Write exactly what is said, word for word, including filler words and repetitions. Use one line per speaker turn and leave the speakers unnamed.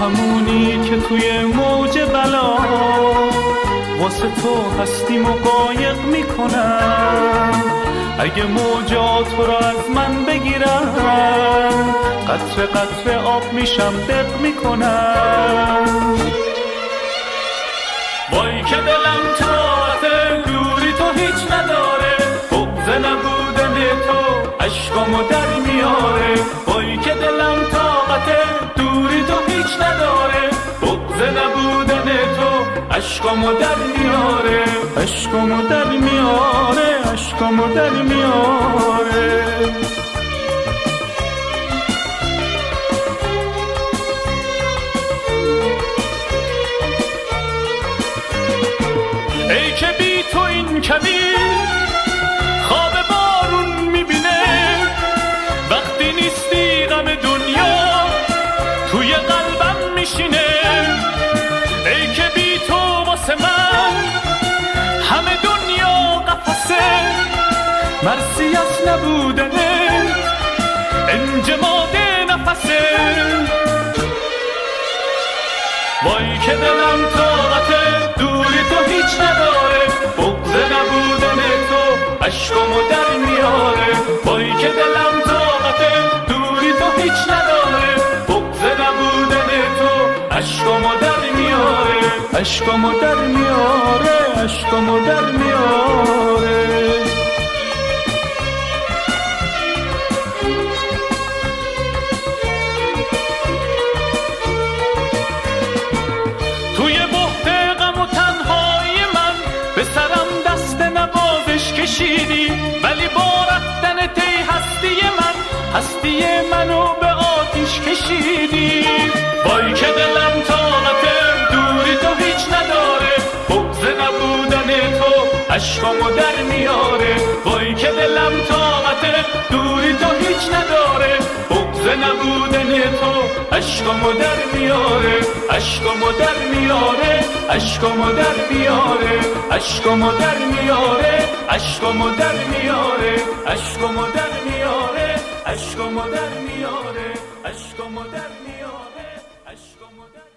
همونی که توی موج بلا واسه تو هستیم و قایق میکنم. اگه موجا تو را از من بگیرم قطره قطره آب میشم دق میکنم. وای که دلم طاقت دوری تو هیچ نداره، بغض نبودن تو عشقامو در میاره. وای که دلم طاقت دوری تو هیچ نداره، بغض نبودن تو عشقامو در میاره. عشقامو در میاره، عشقامو در میاره. ای که بی تو این کبیر خواب بارون میبینه، وقتی نیستی غم دنیا توی قلبم میشینه. ای که بی تو واسه من همه دنیا قفسه، مرسی از نبودنه انجماد نفسه. وای که دلم طاقت دوری تو هیچ نداره، بغض نبودن تو عشقامو در میاره. وای که دلم طاقت دوری تو هیچ نداره، بغض نبودن تو عشقامو در میاره. عشقامو در میاره، عشقامو در میاره. توی بحت غم و تنهای من به سرم دست نوازش کشیدی، ولی با رفتن تی هستی من هستی منو به آتیش کشیدی. وای که دلم طاقت دوری تو هیچ نداره، بغض نبودن تو عشقامو در میاره. وای که دلم طاقت دوری تو هیچ نداره، بغض نبودن تو عشقامو در میاره. عشقامو در میاره، عشقامو در میاره. عشقامو در میاره، عشقامو در میاره. عشقامو در میاره، عشقامو در میاره. عشقامو در میاره، عشقامو در